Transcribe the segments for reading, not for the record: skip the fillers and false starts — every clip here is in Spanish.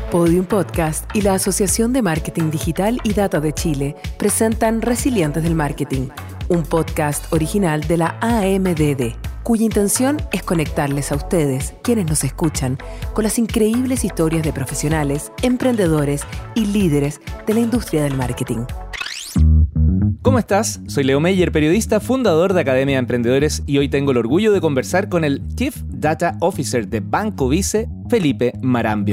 Podium Podcast y la Asociación de Marketing Digital y Data de Chile presentan Resilientes del Marketing, un podcast original de la AMDD, cuya intención es conectarles a ustedes, quienes nos escuchan, con las increíbles historias de profesionales, emprendedores y líderes de la industria del marketing. ¿Cómo estás? Soy Leo Meyer, periodista, fundador de Academia de Emprendedores, y hoy tengo el orgullo de conversar con el Chief Data Officer de Banco Vice, Felipe Marambio.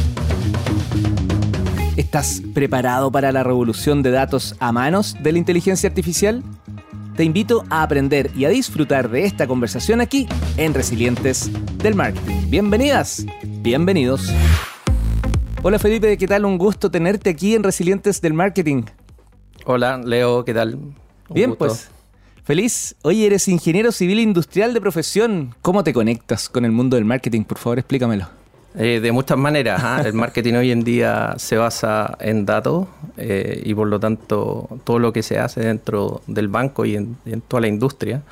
¿Estás preparado para la revolución de datos a manos de la inteligencia artificial? Te invito a aprender y a disfrutar de esta conversación aquí en Resilientes del Marketing. Bienvenidas, bienvenidos. Hola Felipe, ¿qué tal? Un gusto tenerte aquí en Resilientes del Marketing. Hola Leo, ¿qué tal? Bien, pues, feliz. Oye, eres ingeniero civil industrial de profesión. ¿Cómo te conectas con el mundo del marketing? Por favor, explícamelo. De muchas maneras. El marketing hoy en día se basa en datos y por lo tanto todo lo que se hace dentro del banco y en toda la industria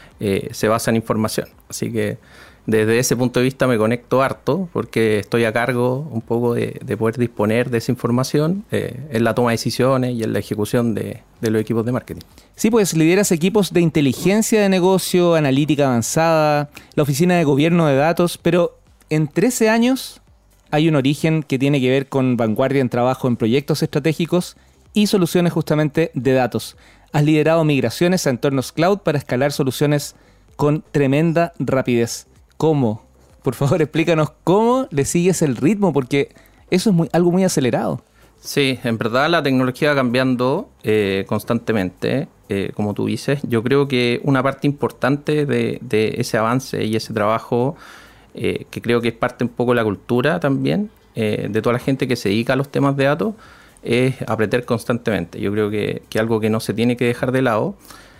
se basa en información. Así que desde ese punto de vista me conecto harto porque estoy a cargo un poco de poder disponer de esa información en la toma de decisiones y en la ejecución de los equipos de marketing. Sí, pues lideras equipos de inteligencia de negocio, analítica avanzada, la oficina de gobierno de datos, pero en 13 años hay un origen que tiene que ver con vanguardia en trabajo en proyectos estratégicos y soluciones justamente de datos. Has liderado migraciones a entornos cloud para escalar soluciones con tremenda rapidez. ¿Cómo? Por favor, explícanos cómo le sigues el ritmo, porque eso es algo muy acelerado. Sí, en verdad la tecnología va cambiando constantemente, como tú dices. Yo creo que una parte importante de ese avance y ese trabajo, que creo que es parte un poco de la cultura también, de toda la gente que se dedica a los temas de datos, es aprender constantemente. Yo creo que algo que no se tiene que dejar de lado,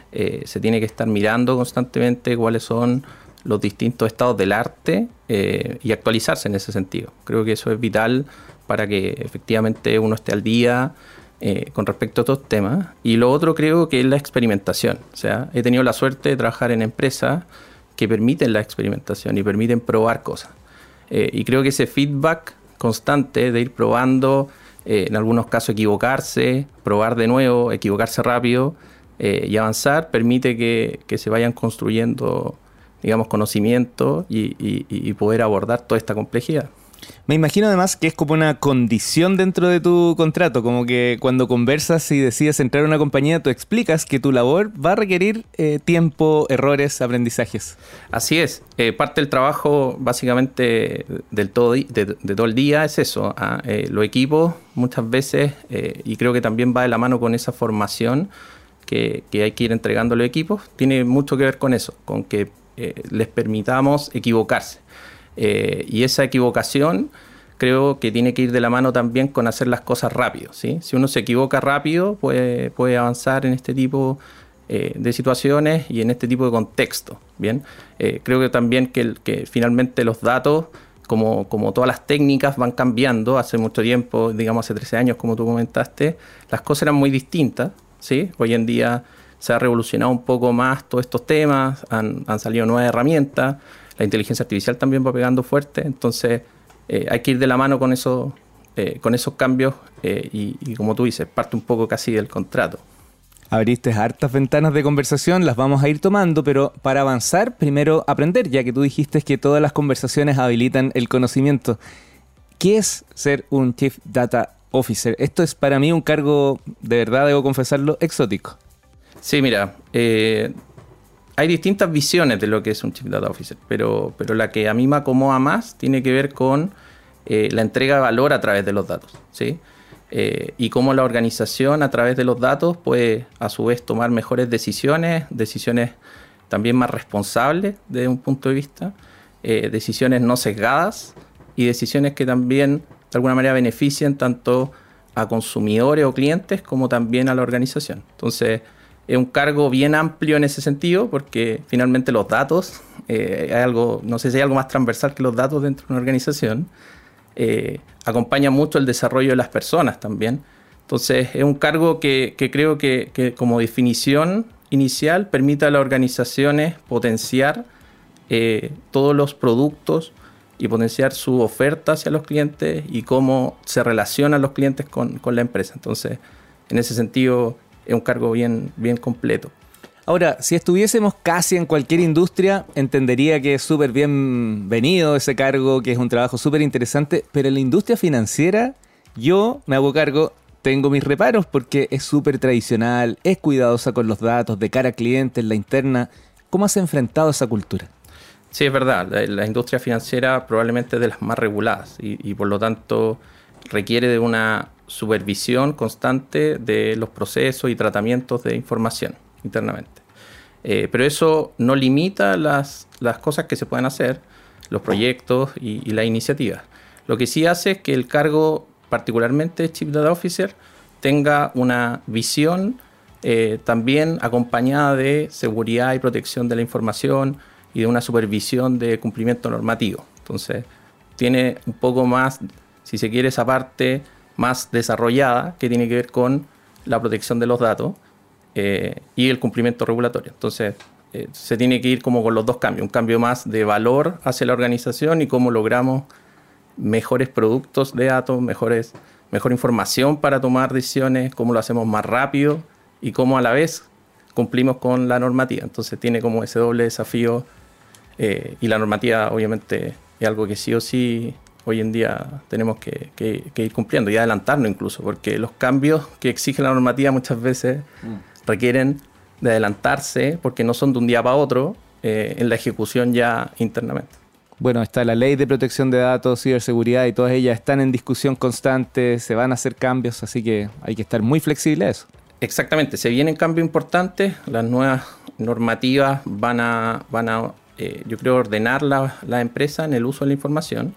se tiene que estar mirando constantemente cuáles son los distintos estados del arte y actualizarse en ese sentido. Creo que eso es vital para que efectivamente uno esté al día con respecto a estos temas. Y lo otro creo que es la experimentación. O sea, he tenido la suerte de trabajar en empresas que permiten la experimentación y permiten probar cosas. Y creo que ese feedback constante de ir probando, en algunos casos equivocarse, probar de nuevo, equivocarse rápido y avanzar, permite que se vayan construyendo, digamos, conocimiento y poder abordar toda esta complejidad. Me imagino además que es como una condición dentro de tu contrato, como que cuando conversas y decides entrar a una compañía, tú explicas que tu labor va a requerir tiempo, errores, aprendizajes. Así es. Parte del trabajo básicamente de todo el día es eso. Los equipos muchas veces, y creo que también va de la mano con esa formación que hay que ir entregando a los equipos, tiene mucho que ver con eso, con que les permitamos equivocarse. Y esa equivocación creo que tiene que ir de la mano también con hacer las cosas rápido, ¿sí? Si uno se equivoca rápido, puede avanzar en este tipo de situaciones y en este tipo de contexto. Bien, creo que también que finalmente los datos, como todas las técnicas, van cambiando. Hace mucho tiempo, digamos hace 13 años, como tú comentaste, las cosas eran muy distintas, ¿sí? Hoy en día se ha revolucionado un poco más todos estos temas, han salido nuevas herramientas. La inteligencia artificial también va pegando fuerte, entonces hay que ir de la mano con esos cambios y como tú dices, parte un poco casi del contrato. Abriste hartas ventanas de conversación, las vamos a ir tomando, pero para avanzar, primero aprender, ya que tú dijiste que todas las conversaciones habilitan el conocimiento. ¿Qué es ser un Chief Data Officer? Esto es para mí un cargo, de verdad debo confesarlo, exótico. Sí, mira, hay distintas visiones de lo que es un Chief Data Officer, pero la que a mí me acomoda más tiene que ver con la entrega de valor a través de los datos, ¿sí? Y cómo la organización a través de los datos puede a su vez tomar mejores decisiones también más responsables desde un punto de vista, decisiones no sesgadas y decisiones que también de alguna manera beneficien tanto a consumidores o clientes como también a la organización. Entonces, es un cargo bien amplio en ese sentido porque finalmente los datos, hay algo, no sé si hay algo más transversal que los datos dentro de una organización, acompaña mucho el desarrollo de las personas también. Entonces es un cargo que creo que como definición inicial permite a las organizaciones potenciar todos los productos y potenciar su oferta hacia los clientes y cómo se relacionan los clientes con la empresa. Entonces, en ese sentido, es un cargo bien completo. Ahora, si estuviésemos casi en cualquier industria, entendería que es súper bienvenido ese cargo, que es un trabajo súper interesante, pero en la industria financiera, yo me hago cargo, tengo mis reparos porque es súper tradicional, es cuidadosa con los datos, de cara a clientes, la interna. ¿Cómo has enfrentado esa cultura? Sí, es verdad. La industria financiera probablemente es de las más reguladas y por lo tanto requiere de una supervisión constante de los procesos y tratamientos de información internamente. Pero eso no limita las cosas que se pueden hacer, los proyectos y las iniciativas. Lo que sí hace es que el cargo, particularmente Chief Data Officer, tenga una visión también acompañada de seguridad y protección de la información y de una supervisión de cumplimiento normativo. Entonces, tiene un poco más, si se quiere, esa parte más desarrollada que tiene que ver con la protección de los datos y el cumplimiento regulatorio. Entonces, se tiene que ir como con los dos cambios, un cambio más de valor hacia la organización y cómo logramos mejores productos de datos, mejor información para tomar decisiones, cómo lo hacemos más rápido y cómo a la vez cumplimos con la normativa. Entonces, tiene como ese doble desafío y la normativa obviamente es algo que sí o sí hoy en día tenemos que ir cumpliendo y adelantarnos incluso, porque los cambios que exige la normativa muchas veces requieren de adelantarse porque no son de un día para otro en la ejecución ya internamente. Bueno, está la ley de protección de datos, ciberseguridad y todas ellas están en discusión constante, se van a hacer cambios, así que hay que estar muy flexible a eso. Exactamente, se vienen cambios importantes, las nuevas normativas van a yo creo, ordenar la empresa en el uso de la información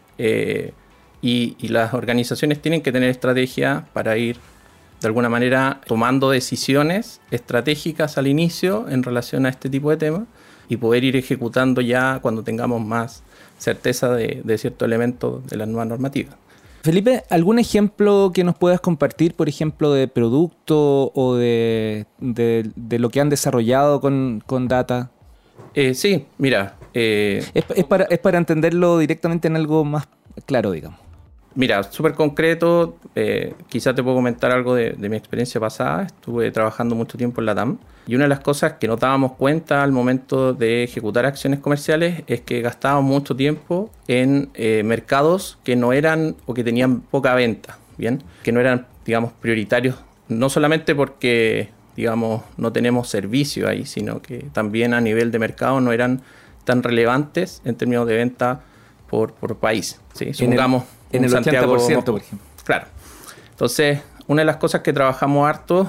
y las organizaciones tienen que tener estrategia para ir de alguna manera tomando decisiones estratégicas al inicio en relación a este tipo de temas y poder ir ejecutando ya cuando tengamos más certeza de ciertos elementos de las nuevas normativas. Felipe, ¿algún ejemplo que nos puedas compartir, por ejemplo, de producto o de lo que han desarrollado con Data? Sí, mira. Es para entenderlo directamente en algo más claro, digamos. Mira, súper concreto, quizás te puedo comentar algo de mi experiencia pasada. Estuve trabajando mucho tiempo en LATAM y una de las cosas que nos dábamos cuenta al momento de ejecutar acciones comerciales es que gastábamos mucho tiempo en mercados que no eran o que tenían poca venta, ¿bien? Que no eran, digamos, prioritarios, no solamente porque, digamos, no tenemos servicio ahí, sino que también a nivel de mercado no eran tan relevantes en términos de venta por país, ¿sí? Supongamos en el 80%, por ejemplo. Claro. Entonces, una de las cosas que trabajamos harto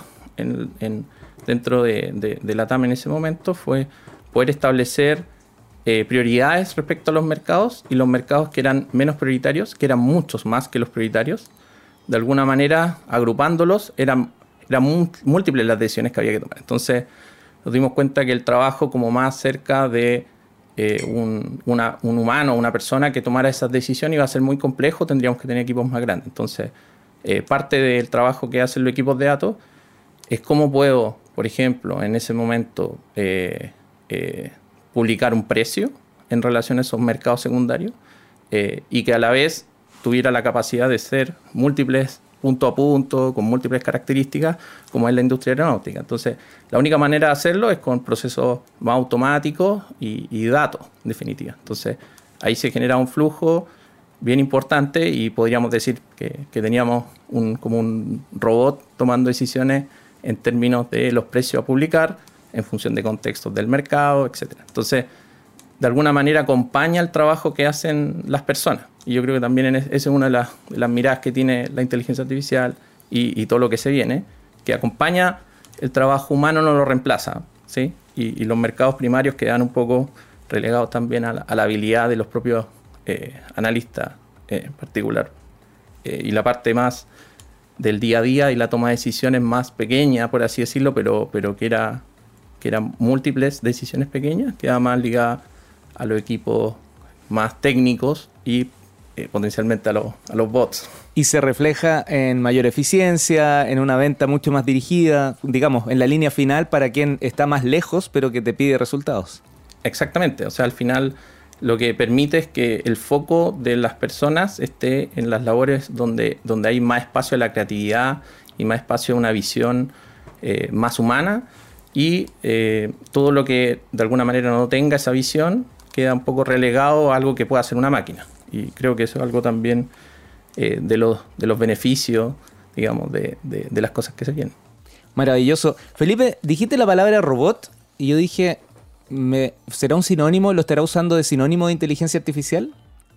dentro de LATAM en ese momento fue poder establecer prioridades respecto a los mercados y los mercados que eran menos prioritarios, que eran muchos más que los prioritarios. De alguna manera, agrupándolos, eran múltiples las decisiones que había que tomar. Entonces, nos dimos cuenta que el trabajo como más cerca de un humano, una persona que tomara esas decisiones iba a ser muy complejo, tendríamos que tener equipos más grandes. Entonces, parte del trabajo que hacen los equipos de datos es cómo puedo, por ejemplo, en ese momento publicar un precio en relación a esos mercados secundarios y que a la vez tuviera la capacidad de ser múltiples punto a punto, con múltiples características, como es la industria aeronáutica. Entonces, la única manera de hacerlo es con procesos más automáticos y datos, en definitiva. Entonces, ahí se genera un flujo bien importante y podríamos decir que teníamos como un robot tomando decisiones en términos de los precios a publicar, en función de contextos del mercado, etc. Entonces, de alguna manera acompaña el trabajo que hacen las personas. Y yo creo que también esa es una de las miradas que tiene la inteligencia artificial y todo lo que se viene, que acompaña el trabajo humano, no lo reemplaza, ¿sí? Y los mercados primarios quedan un poco relegados también a la habilidad de los propios analistas en particular. Y la parte más del día a día y la toma de decisiones más pequeña, por así decirlo, pero que eran múltiples decisiones pequeñas, queda más ligada a los equipos más técnicos y potencialmente a los bots. Y se refleja en mayor eficiencia, en una venta mucho más dirigida, digamos, en la línea final para quien está más lejos, pero que te pide resultados. Exactamente, o sea, al final lo que permite es que el foco de las personas esté en las labores donde hay más espacio a la creatividad y más espacio a una visión más humana, y todo lo que de alguna manera no tenga esa visión queda un poco relegado a algo que pueda hacer una máquina. Y creo que eso es algo también de los beneficios, digamos, de las cosas que se vienen. Maravilloso. Felipe, dijiste la palabra robot y yo dije, ¿será un sinónimo? ¿Lo estará usando de sinónimo de inteligencia artificial?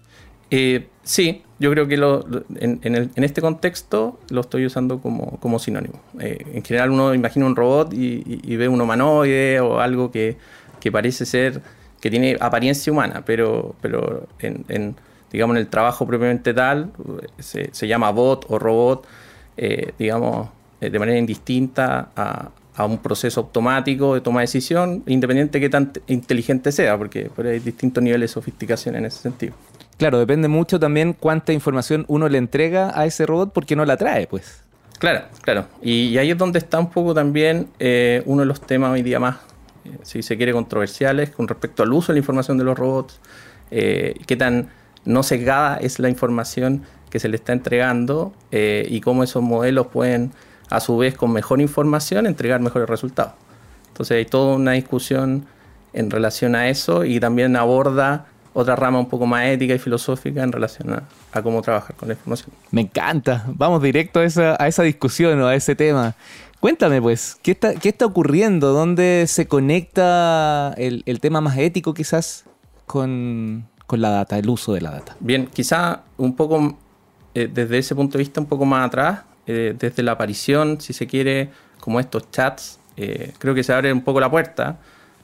Sí, yo creo que en este contexto lo estoy usando como sinónimo. En general uno imagina un robot y ve un humanoide o algo que parece ser, que tiene apariencia humana, pero digamos, en el trabajo propiamente tal, se llama bot o robot, digamos, de manera indistinta a un proceso automático de toma de decisión, independiente de qué tan inteligente sea, porque hay distintos niveles de sofisticación en ese sentido. Claro, depende mucho también cuánta información uno le entrega a ese robot, porque no la trae, pues. Claro. Y ahí es donde está un poco también uno de los temas hoy día más, si se quiere, controversiales con respecto al uso de la información de los robots, qué tan no sesgada es la información que se le está entregando, y cómo esos modelos pueden, a su vez, con mejor información, entregar mejores resultados. Entonces hay toda una discusión en relación a eso, y también aborda otra rama un poco más ética y filosófica en relación a cómo trabajar con la información. Me encanta. Vamos directo a esa discusión o a ese tema. Cuéntame, pues, ¿qué está ocurriendo? ¿Dónde se conecta el tema más ético quizás con la data, el uso de la data? Bien, quizá un poco desde ese punto de vista un poco más atrás, desde la aparición, si se quiere, como estos chats, creo que se abre un poco la puerta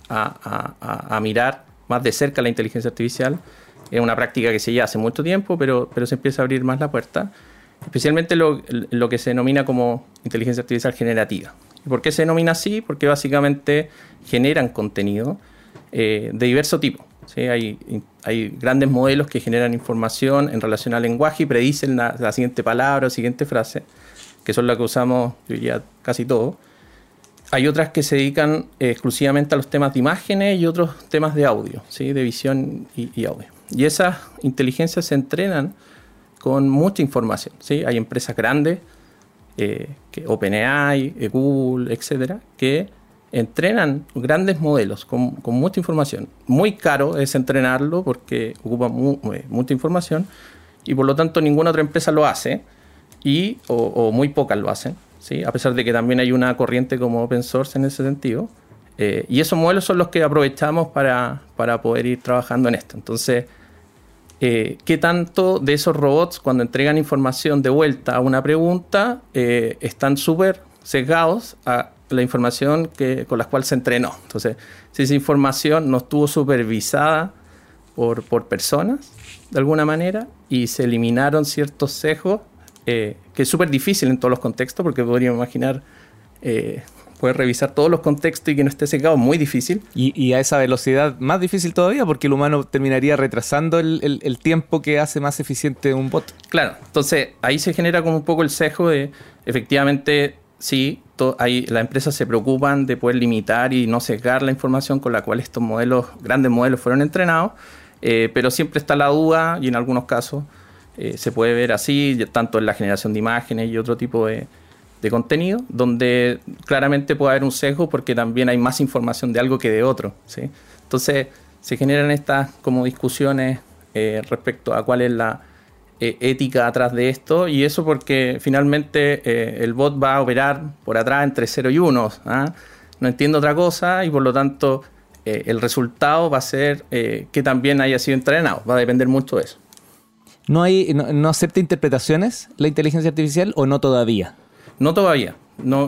a mirar más de cerca la inteligencia artificial. Es una práctica que se lleva hace mucho tiempo, pero se empieza a abrir más la puerta, especialmente lo que se denomina como inteligencia artificial generativa. ¿Y por qué se denomina así? Porque básicamente generan contenido de diverso tipo. ¿Sí? Hay grandes modelos que generan información en relación al lenguaje y predicen la siguiente palabra o siguiente frase, que son las que usamos, yo diría, casi todos. Hay otras que se dedican exclusivamente a los temas de imágenes y otros temas de audio, ¿sí? De visión y audio. Y esas inteligencias se entrenan con mucha información, ¿sí? Hay empresas grandes, OpenAI, Google, etcétera, que entrenan grandes modelos con mucha información. Muy caro es entrenarlo porque ocupa mucha información, y por lo tanto ninguna otra empresa lo hace, o muy pocas lo hacen, ¿sí? A pesar de que también hay una corriente como open source en ese sentido. Y esos modelos son los que aprovechamos para poder ir trabajando en esto. Entonces, ¿qué tanto de esos robots, cuando entregan información de vuelta a una pregunta, están súper sesgados a la información con la cual se entrenó? Entonces, si esa información no estuvo supervisada por personas, de alguna manera, y se eliminaron ciertos sesgos, que es súper difícil en todos los contextos, porque podríamos imaginar poder revisar todos los contextos y que no esté sesgado, muy difícil. Y a esa velocidad más difícil todavía, porque el humano terminaría retrasando el tiempo que hace más eficiente un bot. Claro, entonces ahí se genera como un poco el sesgo de, efectivamente, sí, las empresas se preocupan de poder limitar y no sesgar la información con la cual estos grandes modelos fueron entrenados, pero siempre está la duda, y en algunos casos se puede ver así, tanto en la generación de imágenes y otro tipo de contenido, donde claramente puede haber un sesgo porque también hay más información de algo que de otro, ¿sí? Entonces se generan estas como discusiones respecto a cuál es la ética atrás de esto, y eso porque finalmente el bot va a operar por atrás entre 0 y 1, no entiende otra cosa, y por lo tanto el resultado va a ser que también haya sido entrenado, va a depender mucho de eso. ¿No acepta interpretaciones la inteligencia artificial o no todavía? No todavía.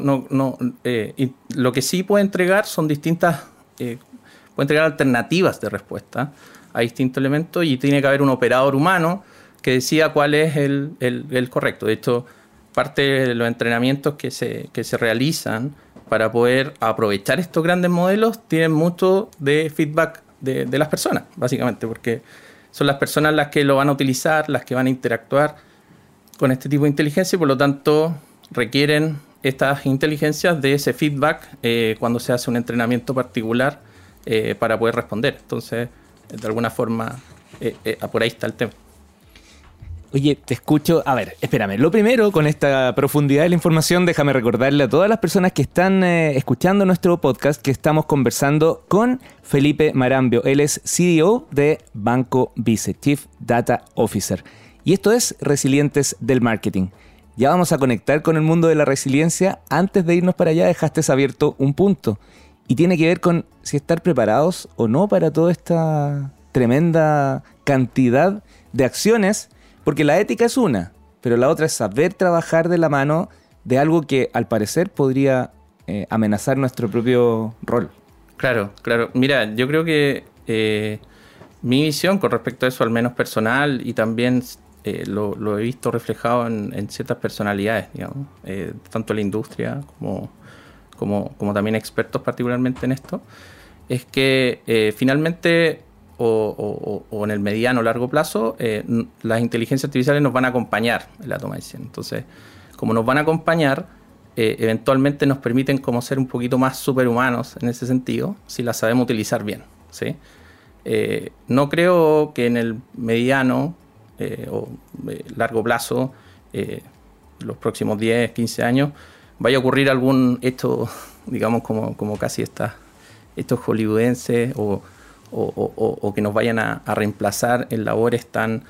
Y lo que sí puede entregar son distintas, puede entregar alternativas de respuesta a distintos elementos, y tiene que haber un operador humano que decida cuál es el correcto. De hecho, parte de los entrenamientos que se realizan para poder aprovechar estos grandes modelos tienen mucho de feedback de las personas, básicamente, porque son las personas las que lo van a utilizar, las que van a interactuar con este tipo de inteligencia, y por lo tanto requieren estas inteligencias de ese feedback cuando se hace un entrenamiento particular para poder responder. Entonces, de alguna forma, por ahí está el tema. Oye, te escucho. A ver, espérame. Lo primero, con esta profundidad de la información, déjame recordarle a todas las personas que están escuchando nuestro podcast que estamos conversando con Felipe Marambio. Él es CDO de Banco Vice, Chief Data Officer. Y esto es Resilientes del Marketing. Ya vamos a conectar con el mundo de la resiliencia. Antes de irnos para allá, dejaste abierto un punto. Y tiene que ver con si estar preparados o no para toda esta tremenda cantidad de acciones. Porque la ética es una, pero la otra es saber trabajar de la mano de algo que al parecer podría amenazar nuestro propio rol. Claro. Mira, yo creo que mi visión con respecto a eso, al menos personal, y también lo he visto reflejado en ciertas personalidades, digamos, tanto en la industria como también expertos particularmente en esto, es que finalmente... O en el mediano o largo plazo, las inteligencias artificiales nos van a acompañar en la toma de decisión. Entonces, como nos van a acompañar, eventualmente nos permiten como ser un poquito más superhumanos en ese sentido, si las sabemos utilizar bien, ¿sí? No creo que en el mediano o largo plazo, los próximos 10, 15 años, vaya a ocurrir algún hecho, digamos, como casi estos hollywoodenses o que nos vayan a reemplazar en labores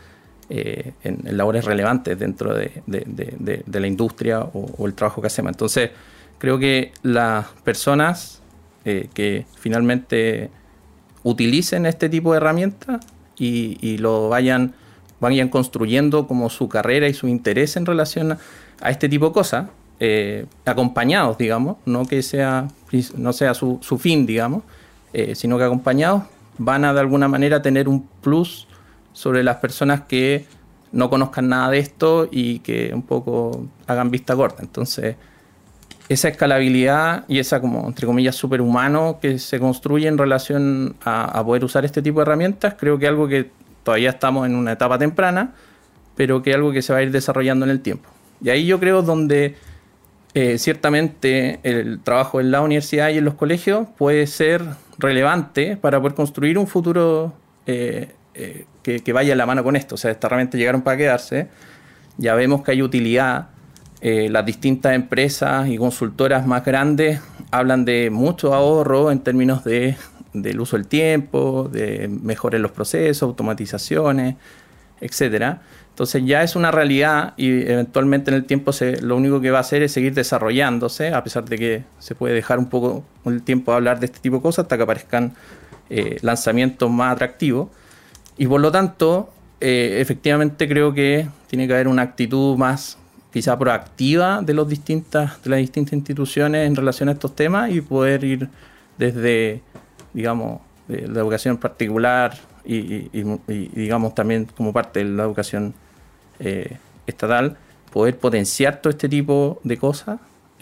en labores relevantes dentro de la industria o el trabajo que hacemos. Entonces, creo que las personas que finalmente utilicen este tipo de herramientas y lo vayan construyendo como su carrera y su interés en relación a este tipo de cosas, acompañados, digamos, no sea su fin, digamos, sino que acompañados, van a de alguna manera tener un plus sobre las personas que no conozcan nada de esto y que un poco hagan vista corta. Entonces, esa escalabilidad y esa, como entre comillas, superhumano que se construye en relación a poder usar este tipo de herramientas, creo que es algo que todavía estamos en una etapa temprana, pero que es algo que se va a ir desarrollando en el tiempo. Y ahí yo creo donde ciertamente el trabajo en la universidad y en los colegios puede ser relevante para poder construir un futuro que vaya en la mano con esto. O sea, estas herramientas llegaron para quedarse. Ya vemos que hay utilidad. Las distintas empresas y consultoras más grandes hablan de mucho ahorro en términos del uso del tiempo, de mejoras en los procesos, automatizaciones, etcétera. Entonces ya es una realidad y eventualmente en el tiempo lo único que va a hacer es seguir desarrollándose, a pesar de que se puede dejar un poco el tiempo de hablar de este tipo de cosas hasta que aparezcan lanzamientos más atractivos. Y por lo tanto, efectivamente creo que tiene que haber una actitud más quizá proactiva de las distintas instituciones en relación a estos temas y poder ir desde, digamos, la educación particular y digamos también como parte de la educación estatal, poder potenciar todo este tipo de cosas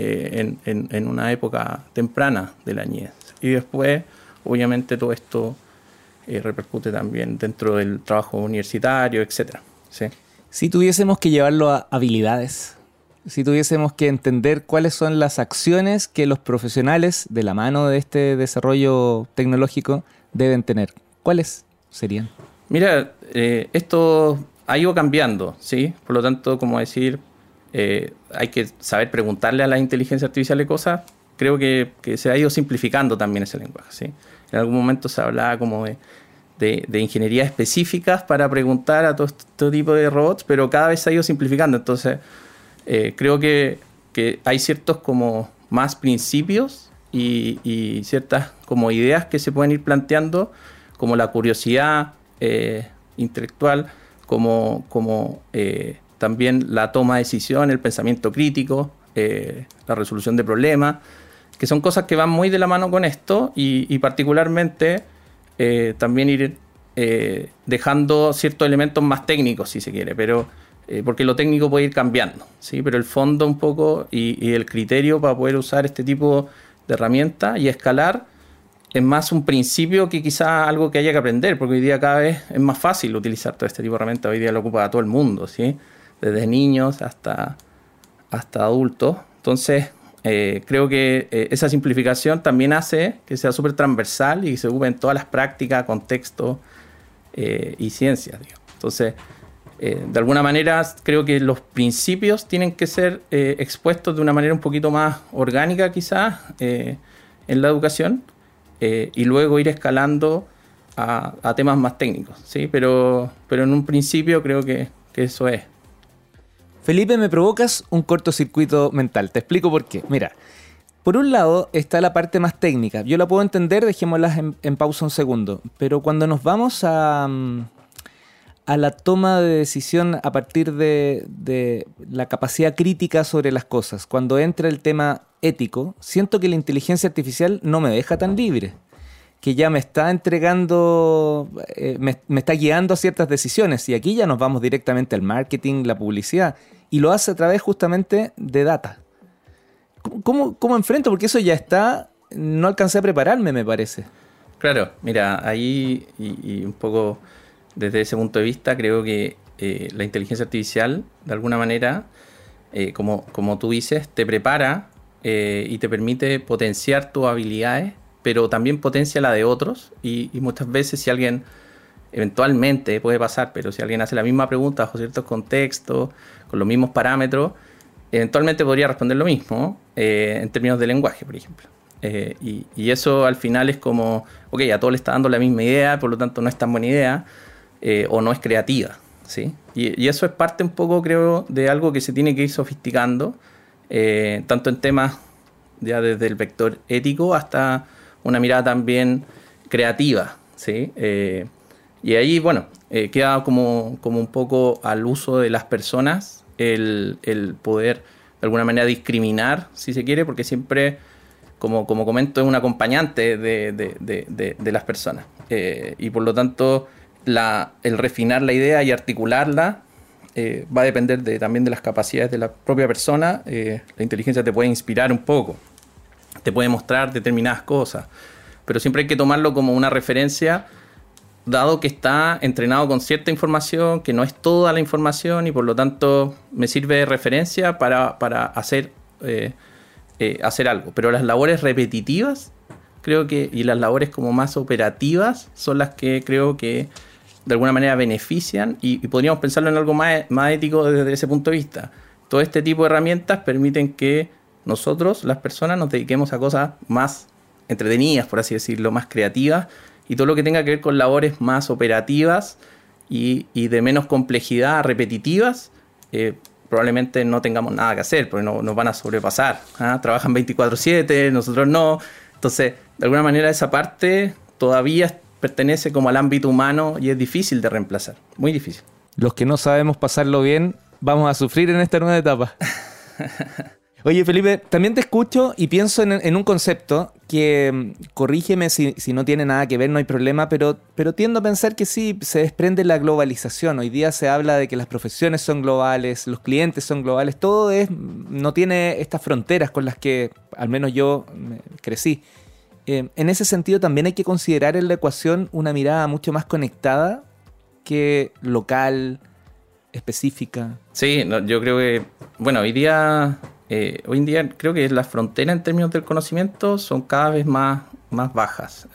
en una época temprana de la niñez. Y después, obviamente, todo esto repercute también dentro del trabajo universitario, etcétera. ¿Sí? Si tuviésemos que llevarlo a habilidades, si tuviésemos que entender cuáles son las acciones que los profesionales de la mano de este desarrollo tecnológico deben tener, ¿cuáles serían? Mira, esto ha ido cambiando, ¿sí? Por lo tanto, como decir, hay que saber preguntarle a la inteligencia artificial de cosas. Creo que se ha ido simplificando también ese lenguaje, ¿sí? En algún momento se hablaba como de ingeniería específicas para preguntar a todo tipo de robots, pero cada vez se ha ido simplificando. Entonces, creo que hay ciertos como más principios y ciertas como ideas que se pueden ir planteando, como la curiosidad intelectual, como también la toma de decisión, el pensamiento crítico, la resolución de problemas, que son cosas que van muy de la mano con esto y particularmente también ir dejando ciertos elementos más técnicos, si se quiere, pero porque lo técnico puede ir cambiando, ¿sí? Pero el fondo un poco y el criterio para poder usar este tipo de herramientas y escalar es más un principio que quizá algo que haya que aprender, porque hoy día cada vez es más fácil utilizar todo este tipo de herramientas. Hoy día lo ocupa todo el mundo, ¿sí? Desde niños hasta adultos. Entonces, creo que esa simplificación también hace que sea súper transversal y que se ocupe en todas las prácticas, contextos, y ciencias, digamos. Entonces, de alguna manera creo que los principios tienen que ser expuestos de una manera un poquito más orgánica quizás en la educación, y luego ir escalando a temas más técnicos, ¿sí? Pero en un principio creo que eso es. Felipe, me provocas un cortocircuito mental. Te explico por qué. Mira, por un lado está la parte más técnica. Yo la puedo entender, dejémosla en pausa un segundo. Pero cuando nos vamos a la toma de decisión a partir de la capacidad crítica sobre las cosas, cuando entra el tema ético, siento que la inteligencia artificial no me deja tan libre, que ya me está entregando, me está guiando a ciertas decisiones, y aquí ya nos vamos directamente al marketing, la publicidad, y lo hace a través justamente de data. ¿Cómo enfrento? Porque eso ya está, no alcancé a prepararme, me parece. Claro, mira, ahí y un poco desde ese punto de vista creo que la inteligencia artificial, de alguna manera, como tú dices, te prepara y te permite potenciar tus habilidades, pero también potencia la de otros, y muchas veces si alguien, eventualmente puede pasar, pero si alguien hace la misma pregunta bajo ciertos contextos, con los mismos parámetros, eventualmente podría responder lo mismo en términos de lenguaje, por ejemplo. Y eso al final es como, ok, a todos le está dando la misma idea, por lo tanto no es tan buena idea, o no es creativa, ¿sí? Y eso es parte un poco, creo, de algo que se tiene que ir sofisticando, tanto en temas ya desde el vector ético hasta una mirada también creativa, ¿sí? Y ahí, bueno, queda como un poco al uso de las personas el poder de alguna manera discriminar, si se quiere, porque siempre, como comento, es un acompañante de las personas. Y por lo tanto, el refinar la idea y articularla va a depender también de las capacidades de la propia persona. La inteligencia te puede inspirar un poco, te puede mostrar determinadas cosas, pero siempre hay que tomarlo como una referencia, dado que está entrenado con cierta información, que no es toda la información, y por lo tanto me sirve de referencia para hacer algo. Pero las labores repetitivas, creo que, y las labores como más operativas, son las que creo que de alguna manera benefician, y podríamos pensarlo en algo más ético desde ese punto de vista. Todo este tipo de herramientas permiten que nosotros, las personas, nos dediquemos a cosas más entretenidas, por así decirlo, más creativas, y todo lo que tenga que ver con labores más operativas y de menos complejidad, repetitivas, probablemente no tengamos nada que hacer, porque nos van a sobrepasar. Trabajan 24/7, nosotros no. Entonces, de alguna manera esa parte todavía pertenece como al ámbito humano y es difícil de reemplazar, muy difícil. Los que no sabemos pasarlo bien, vamos a sufrir en esta nueva etapa. Oye, Felipe, también te escucho y pienso en un concepto que, corrígeme si no tiene nada que ver, no hay problema, pero tiendo a pensar que sí, se desprende la globalización. Hoy día se habla de que las profesiones son globales, los clientes son globales, todo no tiene estas fronteras con las que al menos yo crecí. En ese sentido también hay que considerar en la ecuación una mirada mucho más conectada que local, específica. Sí, yo creo que, bueno, hoy en día creo que las fronteras en términos del conocimiento son cada vez más bajas.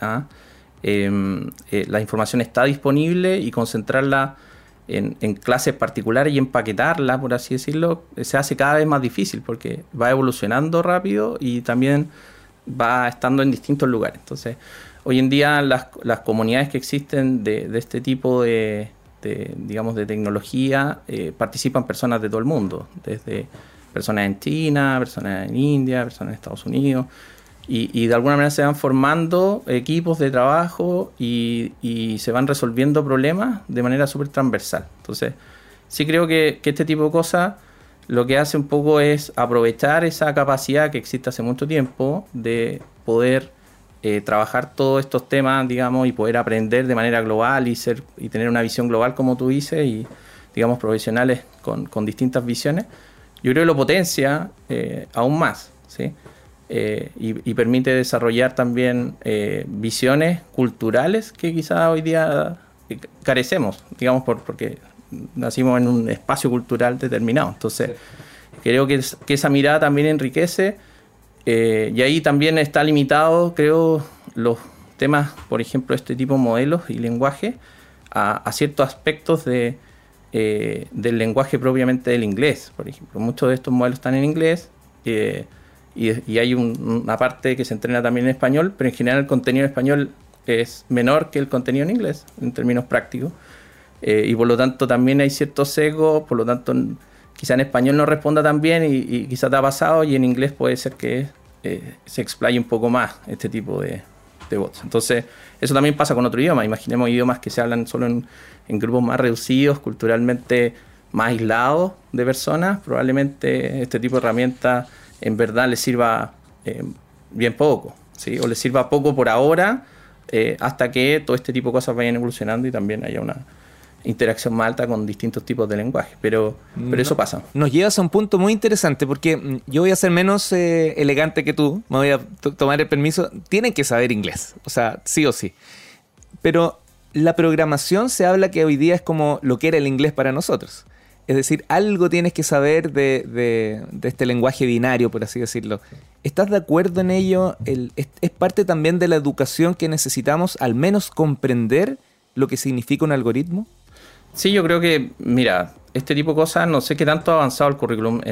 La información está disponible, y concentrarla en clases particulares y empaquetarla, por así decirlo, se hace cada vez más difícil, porque va evolucionando rápido y también va estando en distintos lugares. Entonces, hoy en día las comunidades que existen de este tipo de tecnología, participan personas de todo el mundo, desde personas en China, personas en India, personas en Estados Unidos, y de alguna manera se van formando equipos de trabajo y se van resolviendo problemas de manera súper transversal. Entonces, sí creo que este tipo de cosas lo que hace un poco es aprovechar esa capacidad que existe hace mucho tiempo de poder trabajar todos estos temas, digamos, y poder aprender de manera global y tener una visión global, como tú dices, y, digamos, profesionales con distintas visiones. Yo creo que lo potencia aún más, ¿sí? Y permite desarrollar también visiones culturales que quizás hoy día carecemos, digamos, porque nacimos en un espacio cultural determinado. Entonces, creo que esa mirada también enriquece, y ahí también está limitado, creo, los temas, por ejemplo, este tipo de modelos y lenguaje a ciertos aspectos del lenguaje propiamente del inglés, por ejemplo. Muchos de estos modelos están en inglés y hay una parte que se entrena también en español, pero en general el contenido en español es menor que el contenido en inglés, en términos prácticos. Y por lo tanto también hay ciertos sesgos, por lo tanto quizá en español no responda tan bien y quizá te ha pasado, y en inglés puede ser que se explaye un poco más este tipo de bots. Entonces, eso también pasa con otro idioma. Imaginemos idiomas que se hablan solo en grupos más reducidos, culturalmente más aislados de personas. Probablemente este tipo de herramienta en verdad les sirva bien poco, ¿sí? O les sirva poco por ahora, hasta que todo este tipo de cosas vayan evolucionando y también haya una interacción más alta con distintos tipos de lenguaje, pero eso pasa. Nos llevas a un punto muy interesante, porque yo voy a ser menos elegante que tú, me voy a tomar el permiso. Tienen que saber inglés, o sea, sí o sí. Pero la programación se habla que hoy día es como lo que era el inglés para nosotros. Es decir, algo tienes que saber de este lenguaje binario, por así decirlo. ¿Estás de acuerdo en ello? ¿Es parte también de la educación que necesitamos, al menos comprender lo que significa un algoritmo? Sí, yo creo que, mira, este tipo de cosas, no sé qué tanto ha avanzado el currículum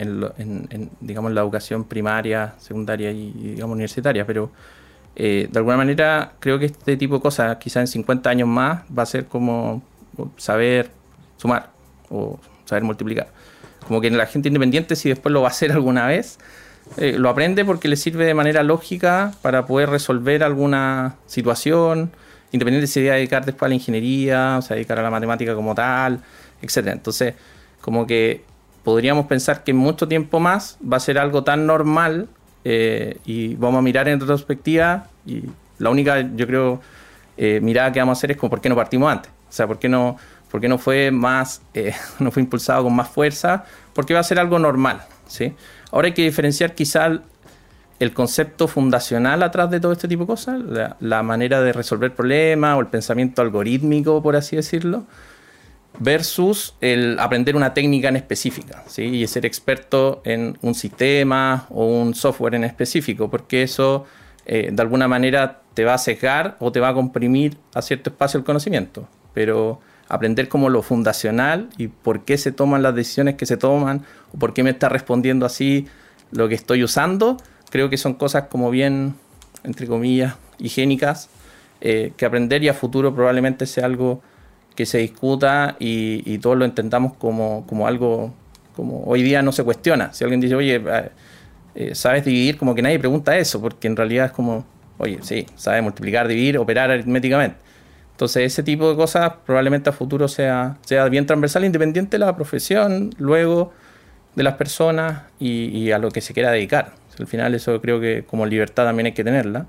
digamos, la educación primaria, secundaria y digamos, universitaria, pero de alguna manera creo que este tipo de cosas, quizás en 50 años más, va a ser como saber sumar o saber multiplicar. Como que la gente independiente, si después lo va a hacer alguna vez, lo aprende porque le sirve de manera lógica para poder resolver alguna situación, independiente si se va a dedicar después a la ingeniería, o se va a dedicar a la matemática como tal, etc. Entonces, como que podríamos pensar que en mucho tiempo más va a ser algo tan normal, y vamos a mirar en retrospectiva, y la única, yo creo, mirada que vamos a hacer es como ¿por qué no partimos antes? O sea, ¿por qué no fue más, no fue impulsado con más fuerza? Porque va a ser algo normal, ¿sí? Ahora hay que diferenciar quizá el concepto fundacional atrás de todo este tipo de cosas, la manera de resolver problemas o el pensamiento algorítmico, por así decirlo, versus el aprender una técnica en específica, ¿sí? Y ser experto en un sistema o un software en específico, porque eso de alguna manera te va a sesgar o te va a comprimir a cierto espacio el conocimiento. Pero aprender como lo fundacional y por qué se toman las decisiones que se toman, o por qué me está respondiendo así lo que estoy usando, creo que son cosas como bien, entre comillas, higiénicas, que aprender, y a futuro probablemente sea algo que se discuta y todos lo entendamos como algo, como hoy día no se cuestiona. Si alguien dice, oye, ¿sabes dividir? Como que nadie pregunta eso, porque en realidad es como, oye, sí, sabes multiplicar, dividir, operar aritméticamente. Entonces ese tipo de cosas probablemente a futuro sea bien transversal, independiente de la profesión, luego de las personas y a lo que se quiera dedicar. Al final eso creo que como libertad también hay que tenerla,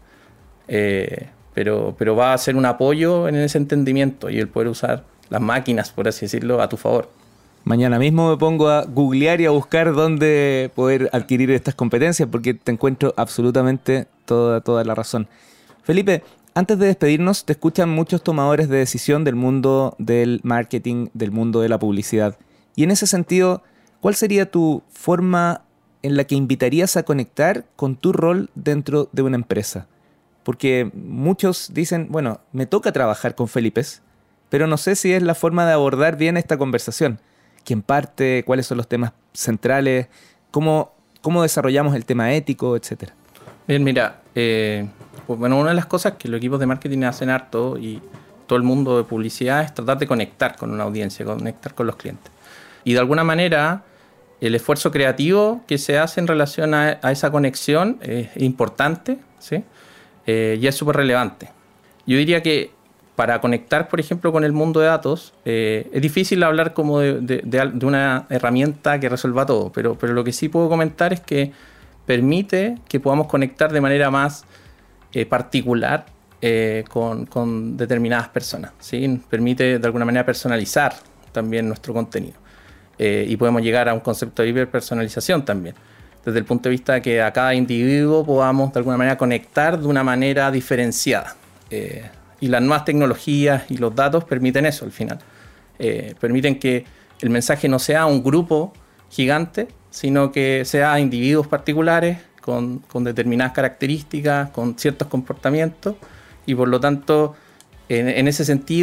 pero va a ser un apoyo en ese entendimiento y el poder usar las máquinas, por así decirlo, a tu favor. Mañana mismo me pongo a googlear y a buscar dónde poder adquirir estas competencias, porque te encuentro absolutamente toda la razón. Felipe, antes de despedirnos, te escuchan muchos tomadores de decisión del mundo del marketing, del mundo de la publicidad. Y en ese sentido, ¿cuál sería tu forma en la que invitarías a conectar con tu rol dentro de una empresa? Porque muchos dicen, bueno, me toca trabajar con Felipes, pero no sé si es la forma de abordar bien esta conversación. ¿Quién parte? ¿Cuáles son los temas centrales? ¿Cómo desarrollamos el tema ético, etcétera? Bien, mira, bueno, una de las cosas que los equipos de marketing hacen harto y todo el mundo de publicidad es tratar de conectar con una audiencia, conectar con los clientes. Y de alguna manera el esfuerzo creativo que se hace en relación a esa conexión es importante, ¿sí? Y es súper relevante. Yo diría que para conectar, por ejemplo, con el mundo de datos, es difícil hablar como de una herramienta que resuelva todo, pero lo que sí puedo comentar es que permite que podamos conectar de manera más particular con determinadas personas, ¿sí? Permite de alguna manera personalizar también nuestro contenido. Y podemos llegar a un concepto de hiperpersonalización también, desde el punto de vista de que a cada individuo podamos de alguna manera conectar de una manera diferenciada. Y las nuevas tecnologías y los datos permiten eso al final. Permiten que el mensaje no sea un grupo gigante, sino que sea individuos particulares con determinadas características, con ciertos comportamientos, y por lo tanto, en ese sentido,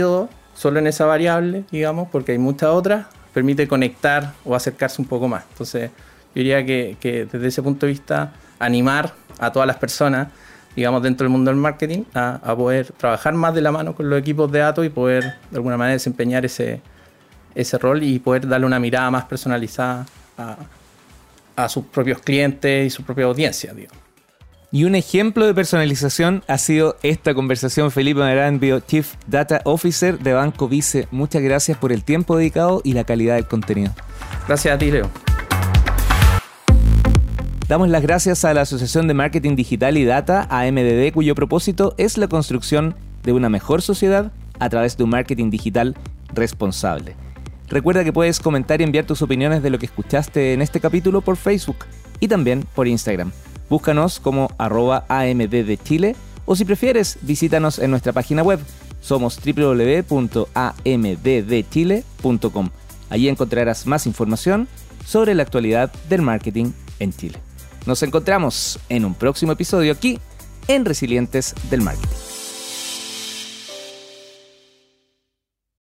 solo en esa variable, digamos, porque hay muchas otras, permite conectar o acercarse un poco más. Entonces, yo diría que desde ese punto de vista, animar a todas las personas, digamos, dentro del mundo del marketing, a poder trabajar más de la mano con los equipos de datos y poder, de alguna manera, desempeñar ese rol y poder darle una mirada más personalizada a sus propios clientes y su propia audiencia, digamos. Y un ejemplo de personalización ha sido esta conversación. Felipe Marambio, Chief Data Officer de Banco Vice. Muchas gracias por el tiempo dedicado y la calidad del contenido. Gracias a ti, Leo. Damos las gracias a la Asociación de Marketing Digital y Data, AMDD, cuyo propósito es la construcción de una mejor sociedad a través de un marketing digital responsable. Recuerda que puedes comentar y enviar tus opiniones de lo que escuchaste en este capítulo por Facebook y también por Instagram. Búscanos como @AMDDchile o si prefieres, visítanos en nuestra página web. Somos www.amddchile.com. Allí encontrarás más información sobre la actualidad del marketing en Chile. Nos encontramos en un próximo episodio aquí en Resilientes del Marketing.